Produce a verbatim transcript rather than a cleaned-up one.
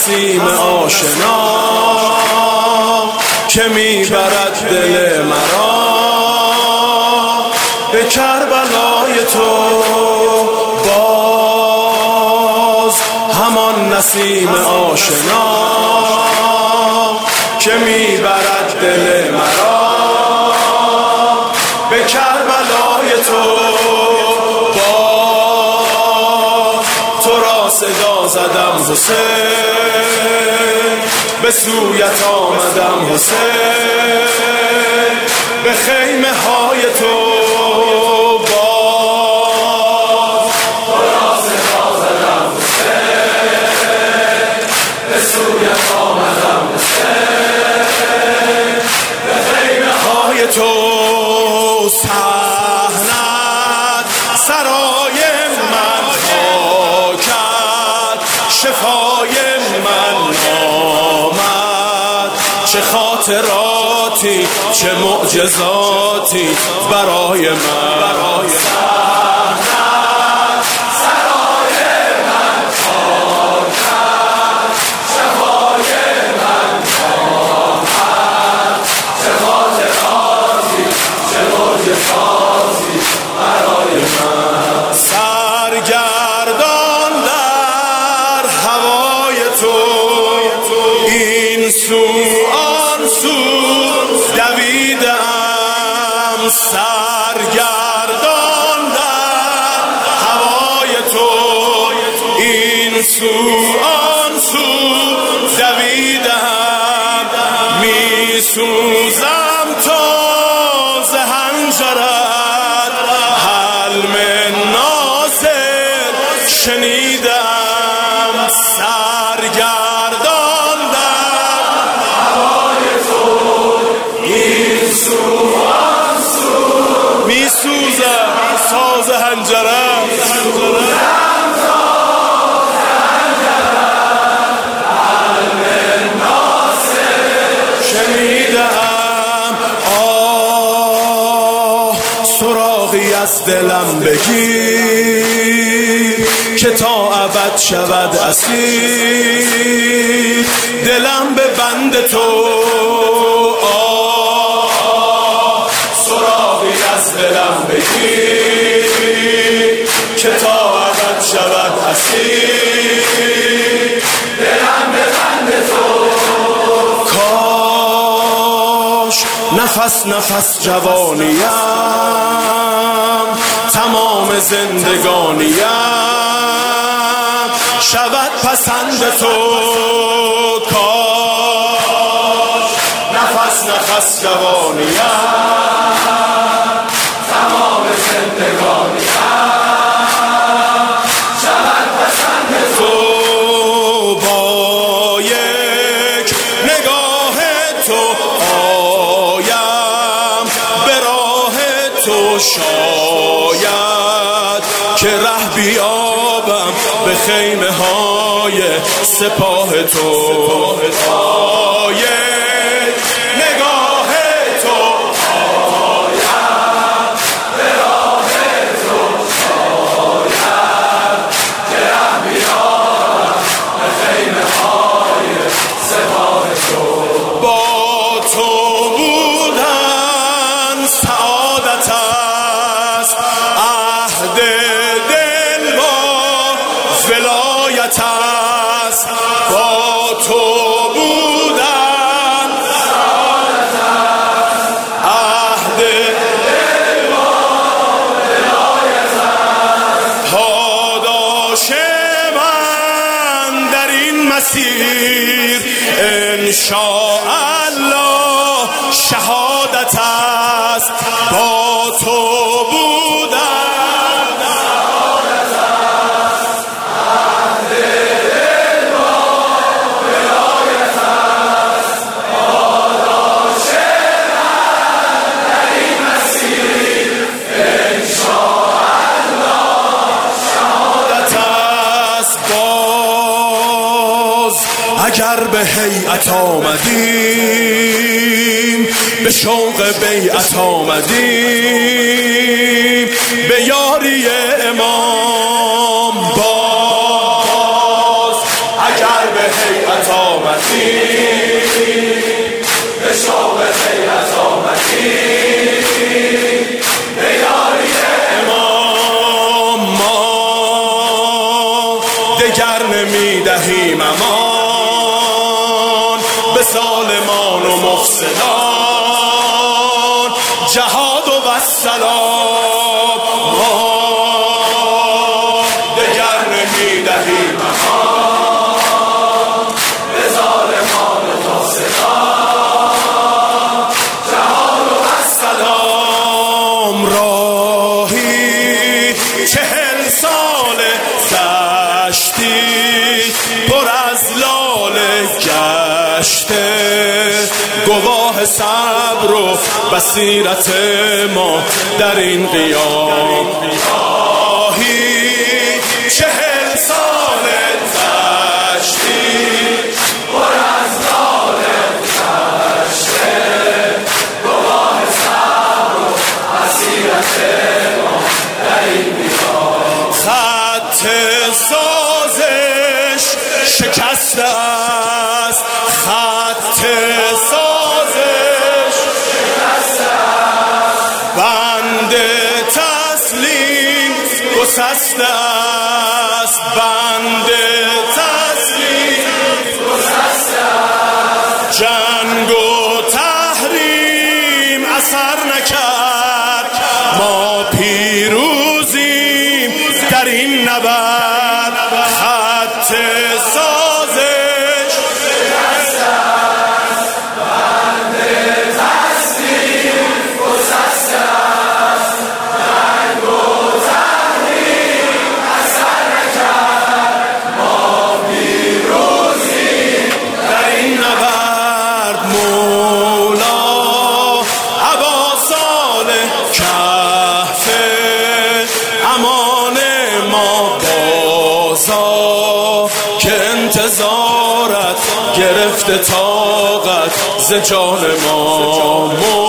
نسیم آشنا که میبرد دل مرا به کربلای تو. باز همان نسیم آشنا که میبرد دل مرا به کربلای تو. باز تو را صدا زدم حسین، به سویت آمدم حسین، به خیمه های تو. باز تو را صدا زدم حسین، به سویت آمدم حسین، به خیمه های تو. صحنت سرای من کرد، شفای من آمد، چه خاطراتی چه معجزاتی برای من. صحنت سرای من کرد، شفای من آمد، چه خاطراتی چه معجزاتی برای من. سرگردان در هوای تو، این سو آن سو دویدم. سرگردان در هوای تو، این سو آن سو دویدم. می سوزم تا ز حنجرت، حلم ناصر شنیدم. سرگردان در هوای تو، این سو آن سو می سوزم ساز حنجرت، شنیدم. آه سراغی از دلم بگیر که تا ابد شود اسیر، دلم به بند تو. آه سراغی از دلم بگیر که تا ابد شود اسیر، دلم به بند تو. نفس نفس جوانیم، تمام زندگانیم شود پسند تو. کاش نفس نفس جوانیم، تمام زندگانیم شود پسند تو. با یک نگاه تو تو شاید که ره بیابم به خیمه های سپاه تو. یک نگاه تو آیم به راه تو، شاید که ره بیابم به خیمه های سپاه تو. با تو بودن سعادت است، عهد دل با ولایت است. با تو بودن سعادت است، عهد دل با ولایت است. پاداش من در این مسیر انشاءالله شهادت است. با تو بودن سعادت است، عهد دل با ولایت است. پاداش من در این مسیر انشاءالله شهادت است. باز اگر به هیئت آمدیم، به شوق بیعت آمدیم، به یاری امام. باز اگر به هیئت آمدی، به شوق غیرت آمدی، به یاری امام ما دگر نمی دهیم امان به ظالمان و مفسدان، جهاد و السلام ما دگر نمی دهیم امان به ظالمان و مفسدان، جهاد و السلام. راهی چهل سال گشتی پر از لاله گشته، گواه صبر و بصیرت ما در این قیام. راهی چهل سال گشتی پر از لاله گشته، گواه صبر و بصیرت ما در این قیام. خط سازش شکسته است، خط سازش شکسته است، بند تسلیم گسسته است، بند تسلیم گسسته است. جنگ و تحریم اثر نکرد، ما پیروزیم در این نبرد. خط سازش شکسته است، بند تسلیم گسسته است، جنگ و تحریم اثر نکرد، ما پیروزیم در این نبرد. مولا ابا صالح کهف امان ما بازا، که انتظارت گرفته طاقت ز جان ما.